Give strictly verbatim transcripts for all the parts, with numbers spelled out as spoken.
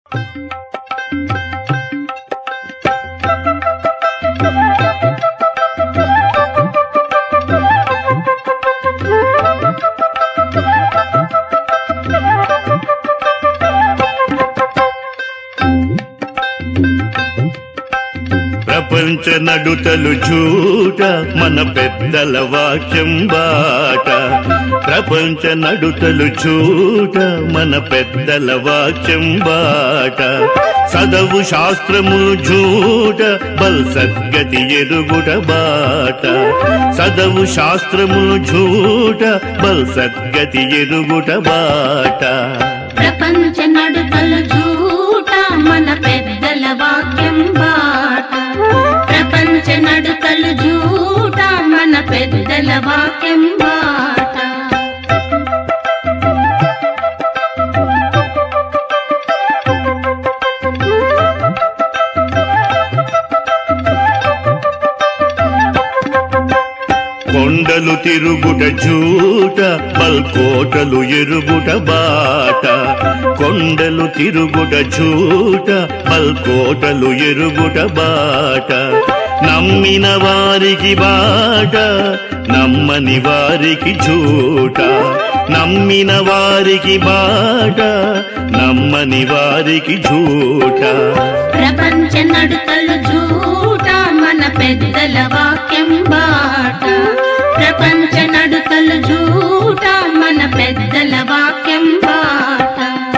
ప్రపంచ నడుతలు జూట మన పెద్దల వాక్యం బాట. ప్రపంచ నడుతలు జూట మన పెద్దల వాక్యం బాట. చదవు శాస్త్రములు జూట బల్ సద్గతి ఎరుగుట బాట. చదవు శాస్త్రములు జూట బల్ సద్గతి ఎరుగుట బాట. ప్రపంచ నడుతలు జూట మన పెద్దల వాక్యం బాట. ప్రపంచ నడుతలు జూట మన పెద్దల వాక్యం బాట. కొండలు తిరుగుట జూట పల్కోటలు ఎరుగుట బాట. కొండలు తిరుగుట జూట పల్కోటలు ఎరుగుట బాట. నమ్మిన వారికి బాట నమ్మని వారికి జూట. నమ్మిన వారికి బాట నమ్మని వారికి జూట. ప్రపంచ నడుతలు జూట మన పెద్దల వాక్యం బాట. ప్రపంచ నడుతలు జూట మన పెద్దల వాక్యం బాట.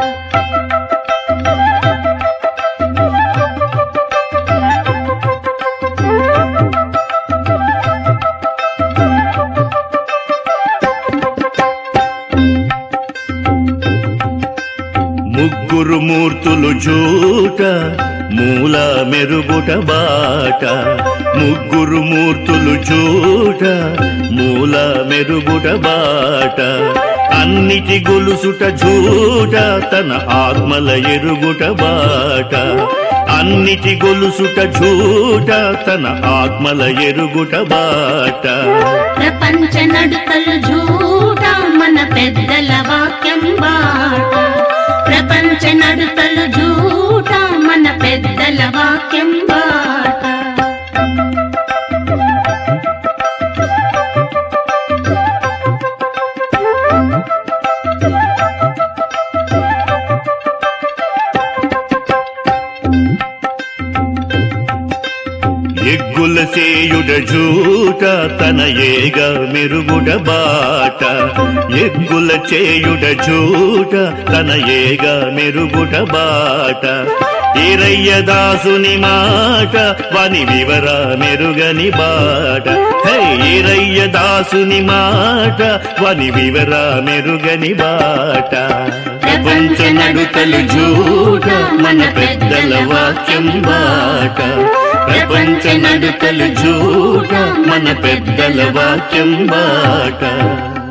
ముగ్గురు మూర్తులు జూట మూల మెరుగుట బాట. ముగ్గురు మూర్తులు జూట మూల మెరుగుట బాట. అన్నిటి గొలుసుట జూట తన ఆత్మల ఎరుగుట బాట. అన్నిటి గొలుసుట జూట తన ఆత్మల ఎరుగుట బాట. ప్రపంచ నడుతలు జూట మన పెద్దల వాక్యం బాట. ప్రపంచ నడుతలు జూట మన పెద్దల వాక్యం బాట. ఎగ్గుల చేయుడ జూట తన ఏగ మెరుగుట బాట. ఎగ్గుల చేయుడ జూట తన ఏగ మెరుగుట బాట. ఈరయ్య దాసుని మాట వని వివర మెరుగని బాట. హే ఈరయ్య దాసుని మాట వని వివర మెరుగని బాట. ప్రపంచ నడుతలు జూట మన పెద్దల వాక్యం బాట. ప్రపంచ నడుతలు జూట మన పెద్దల వాక్యం బాట.